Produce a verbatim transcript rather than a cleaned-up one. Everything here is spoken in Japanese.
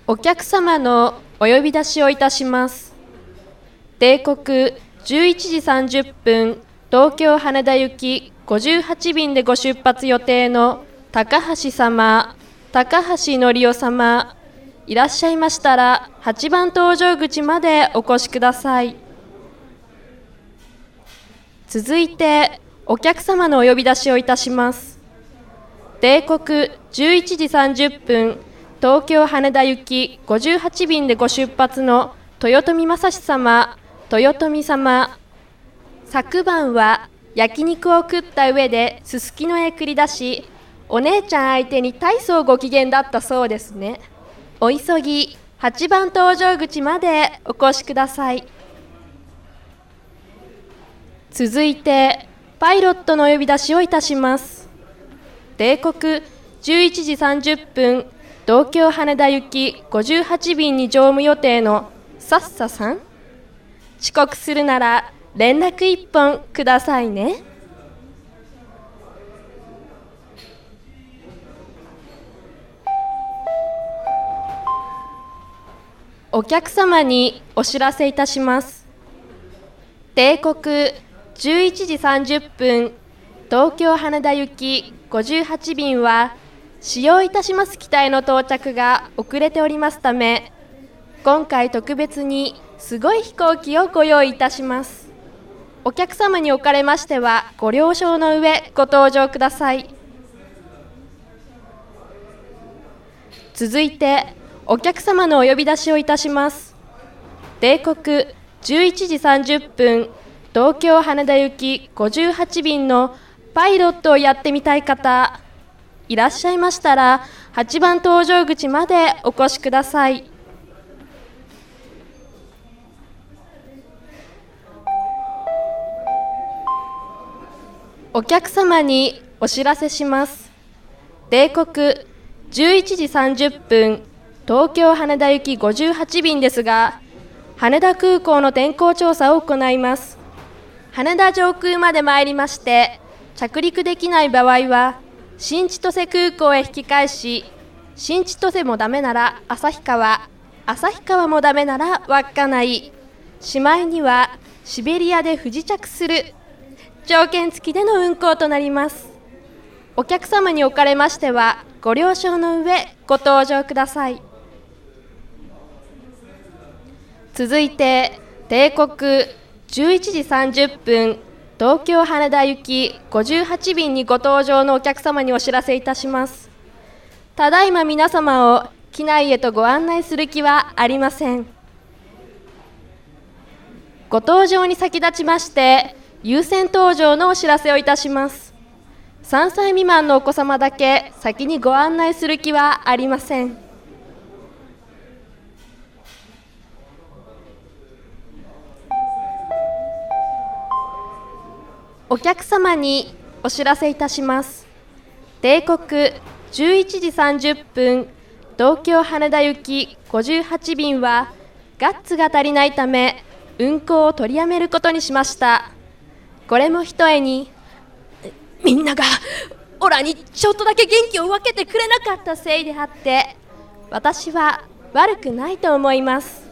お客様のお呼び出しをいたします。定刻じゅういちじさんじゅっぷん、東京羽田行きごじゅうはち便でご出発予定の高橋様、高橋則夫様、いらっしゃいましたらはちばん搭乗口までお越しください。続いてお客様のお呼び出しをいたします。定刻じゅういちじさんじゅっぷん、東京羽田行きごじゅうはち便でご出発の豊臣正史様、豊臣様、昨晩は焼肉を食った上ですすきのへ繰り出し、お姉ちゃん相手に大層ご機嫌だったそうですね。お急ぎはちばん搭乗口までお越しください。続いてパイロットのお呼び出しをいたします。定刻じゅういちじさんじゅっぷん、東京羽田行きごじゅうはち便に乗務予定のさっささん、遅刻するなら連絡一本くださいね。お客様にお知らせいたします。定刻じゅういちじさんじゅっぷん、東京羽田行きごじゅうはち便は使用いたします機体の到着が遅れておりますため、今回特別にすごい飛行機をご用意いたします。お客様におかれましてはご了承の上ご搭乗ください。続いてお客様のお呼び出しをいたします。定刻じゅういちじさんじゅっぷん、東京羽田行きごじゅうはち便のパイロットをやってみたい方、いらっしゃいましたらはちばん搭乗口までお越しください。お客様にお知らせします。定刻じゅういちじさんじゅっぷん、東京羽田行きごじゅうはち便ですが、羽田空港の天候調査を行います。羽田上空まで参りまして着陸できない場合は新千歳空港へ引き返し、新千歳もダメなら旭川、旭川もダメなら稚内、しまいにはシベリアで不時着する条件付きでの運航となります。お客様におかれましてはご了承の上ご搭乗ください。続いて定刻じゅういちじさんじゅっぷん、東京羽田行きごじゅうはち便にご搭乗のお客様にお知らせいたします。ただいま皆様を機内へとご案内する気はありません。ご搭乗に先立ちまして優先搭乗のお知らせをいたします。さんさい未満のお子様だけ先にご案内する気はありません。お客様にお知らせいたします。定刻じゅういちじさんじゅっぷん、東京羽田行きごじゅうはち便はガッツが足りないため運航を取りやめることにしました。これもひとえにみんながオラにちょっとだけ元気を分けてくれなかったせいであって、私は悪くないと思います。